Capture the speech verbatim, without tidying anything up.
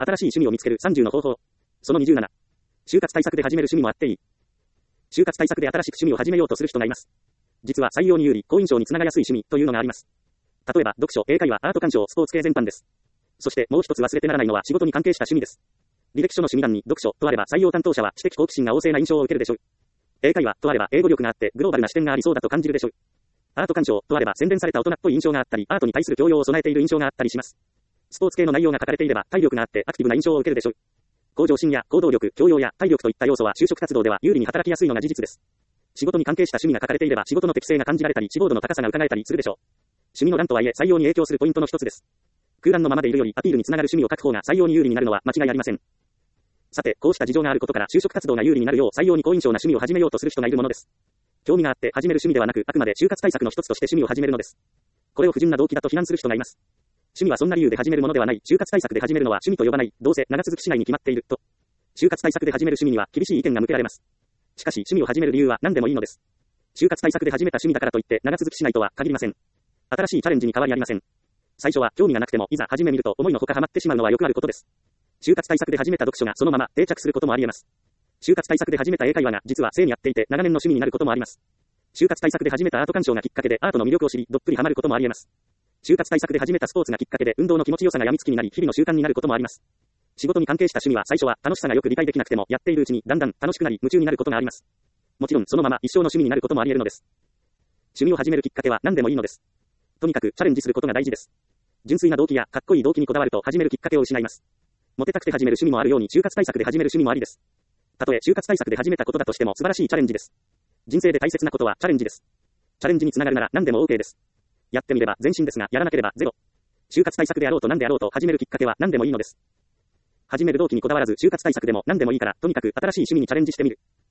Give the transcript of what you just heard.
新しい趣味を見つけるさんじゅうの方法。そのにじゅうなな。就活対策で始める趣味もあっていい。就活対策で新しく趣味を始めようとする人がいます。実は採用に有利、好印象につながりやすい趣味というのがあります。例えば、読書、英会話、アート鑑賞、スポーツ系全般です。そしてもう一つ忘れてならないのは仕事に関係した趣味です。履歴書の趣味欄に読書とあれば採用担当者は知的好奇心が旺盛な印象を受けるでしょう。英会話とあれば英語力があってグローバルな視点がありそうだと感じるでしょう。アート鑑賞とあれば洗練された大人っぽい印象があったり、アートに対する教養を備えている印象があったりします。スポーツ系の内容が書かれていれば体力があってアクティブな印象を受けるでしょう。向上心や行動力、教養や体力といった要素は就職活動では有利に働きやすいのが事実です。仕事に関係した趣味が書かれていれば仕事の適性が感じられたり、志望度の高さが伺えたりするでしょう。趣味の欄とはいえ採用に影響するポイントの一つです。空欄のままでいるよりアピールにつながる趣味を書く方が採用に有利になるのは間違いありません。さて、こうした事情があることから就職活動が有利になるよう採用に好印象な趣味を始めようとする人がいるものです。興味があって始める趣味ではなく、あくまで就活対策の一つとして趣味を始めるのです。これを不純な動機だと非難する人がいます。趣味はそんな理由で始めるものではない、就活対策で始めるのは趣味と呼ばない、どうせ長続きしないに決まっていると。就活対策で始める趣味には厳しい意見が向けられます。しかし趣味を始める理由は何でもいいのです。就活対策で始めた趣味だからといって長続きしないとは限りません。新しいチャレンジに変わりありません。最初は興味がなくてもいざ始めみると思いのほかハマってしまうのはよくあることです。就活対策で始めた読書がそのまま定着することもあり得ます。就活対策で始めた英会話が実は性に合っていて長年の趣味になることもあります。就活対策で始めたアート鑑賞がきっかけでアートの魅力を知りどっぷりハマることもあり得ます。就活対策で始めたスポーツがきっかけで運動の気持ちよさが病みつきになり日々の習慣になることもあります。仕事に関係した趣味は最初は楽しさがよく理解できなくてもやっているうちにだんだん楽しくなり夢中になることがあります。もちろんそのまま一生の趣味になることもあり得るのです。趣味を始めるきっかけは何でもいいのです。とにかくチャレンジすることが大事です。純粋な動機やかっこいい動機にこだわると始めるきっかけを失います。モテたくて始める趣味もあるように就活対策で始める趣味もありです。たとえ就活対策で始めたことだとしても素晴らしいチャレンジです。人生で大切なことはチャレンジです。チャレンジにつながるなら何でも OK です。やってみれば前進ですがやらなければゼロ。就活対策であろうと何であろうと始めるきっかけは何でもいいのです。始める動機にこだわらず就活対策でも何でもいいからとにかく新しい趣味にチャレンジしてみる。